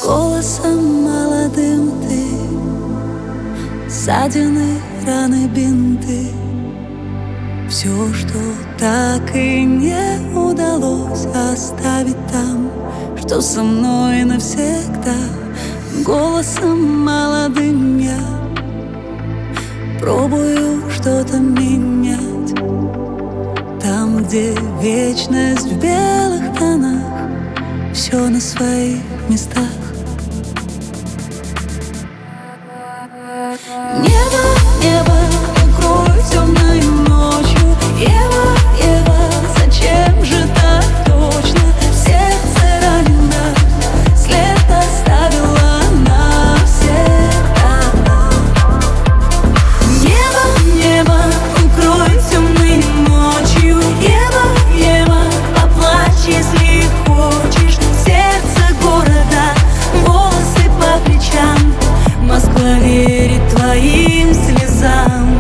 Голосом молодым ты, ссадины, раны, бинты, все, что так и не удалось оставить там, что со мной навсегда. Голосом молодым я пробую что-то менять, там, где вечность в белых тонах, все на своих местах. Небо, небо, укрой темной ночью. Ева, Ева, зачем же так точно? Сердце ранено, след оставила навсегда. Небо, небо, укрой темной ночью. Ева, Ева, поплачь, если хочешь. Сердце города, волосы по плечам, Москва верит твоим слезам.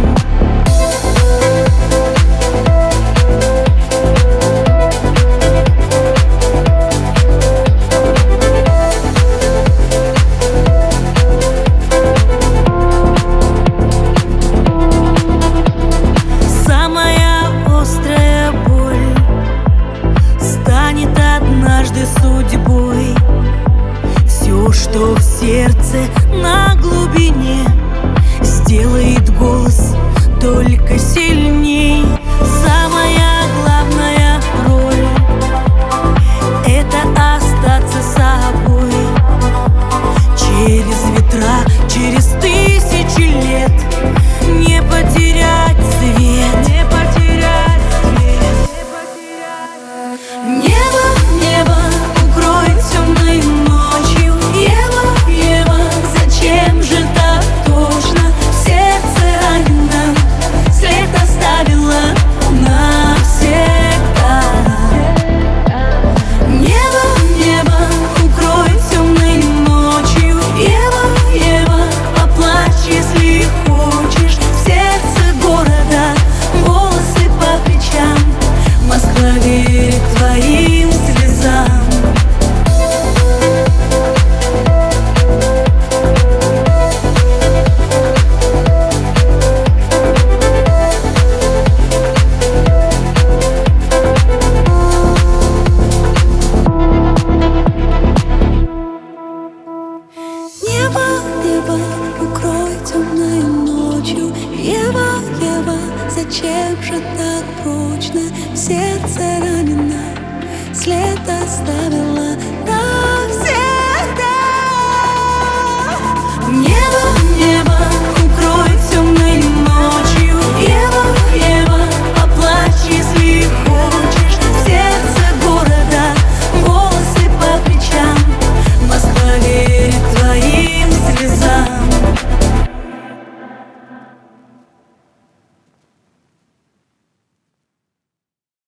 Самая острая боль станет однажды судьбой. Все, что в сердце на глубине, сделает голос только сильней. Самая главная роль — это остаться собой. Через ветра, через тысячи лет не потерять свет, не потерять свет, не потерять. Небо, небо, укрой темной ночью. Ева, Ева, зачем же так точно? Сердце ранено, след оставила навсегда. Небо, небо, укрой темной ночью. Ева, Ева, поплачь, если хочешь. В сердце города, волосы по плечам, Москва верит твоим слезам. Небо, небо, укрой темной ночью. Ева, Ева, зачем же так прочно? В сердце ранено, след оставила